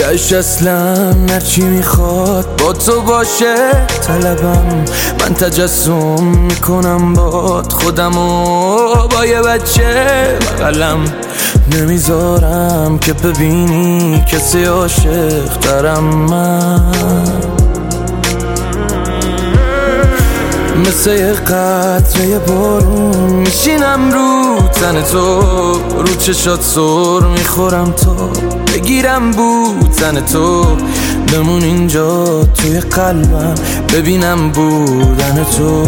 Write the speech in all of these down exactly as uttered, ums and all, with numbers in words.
تش اصلا هرچی میخواد با تو باشه طلبم. من تجسم میکنم باد خودمو با یه بچه بغلم، نمیذارم که ببینی کسی عاشق دارم. من مثل یه قطره بارون میشینم رو تن تو، رو چشات سر میخورم تا بگیرم بودن تو، بمون اینجا توی قلبم ببینم بودن تو.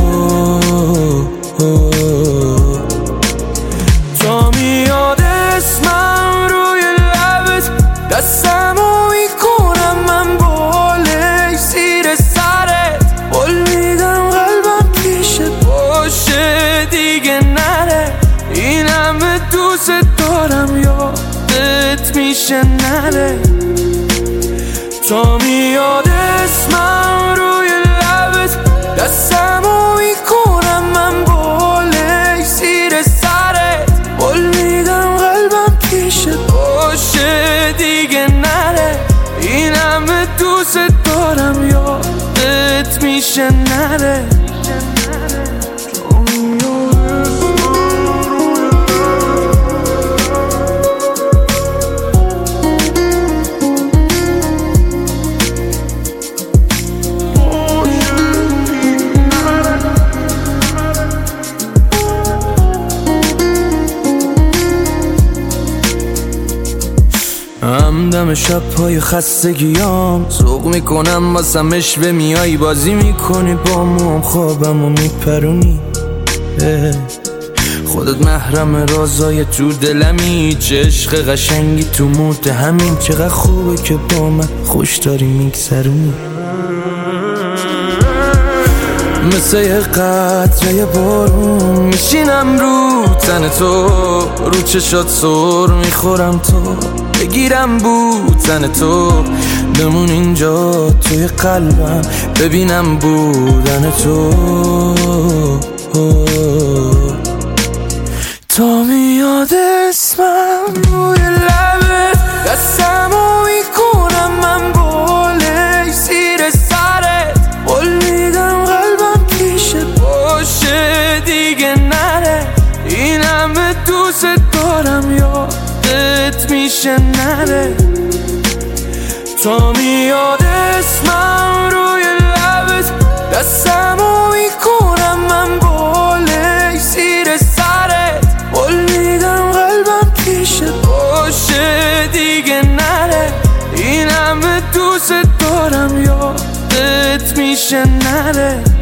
تا میاد اسمم روی لبت دستمو میکنم من بالای زیر سرت، قول میدم قلبم پیشت باشه دیگه نره. این همه دوست دارم یادت میشه نره. تا میاد اسمم روی لبت دستمو میکنم من بالای زیر سرت، قول میدم قلبم پیشت باشه دیگه نره. این همه دوست دارم یادت میشه نره. همدم شب پای خستگیام سوق میکنم واسم اشوه میای بازی میکنی با موام خوابم و میپرونی. خودت محرم رازای تو دلمی، چه عشق قشنگی تو موت همین، چقدر خوبه که با من خوش داری میگذرونی. مثل یه قطره بارون میشینم رو تن تو، رو چشات سر میخورم تا بگیرم بودن تو، بمون اینجا توی قلبم ببینم بودن تو. تا میاد اسمم روی لبت دستمو میکنم من بالای زیر سرت، قول میدم قلبم پیشت باشه دیگه نره. این همه دوست دارم یادت میشه نره. تا میاد اسمم روی لبت دستمو میکنم من بالای زیر سرت، قول میدم قلبم پیشت باشه دیگه نره. این همه دوست دارم یادت میشه نره.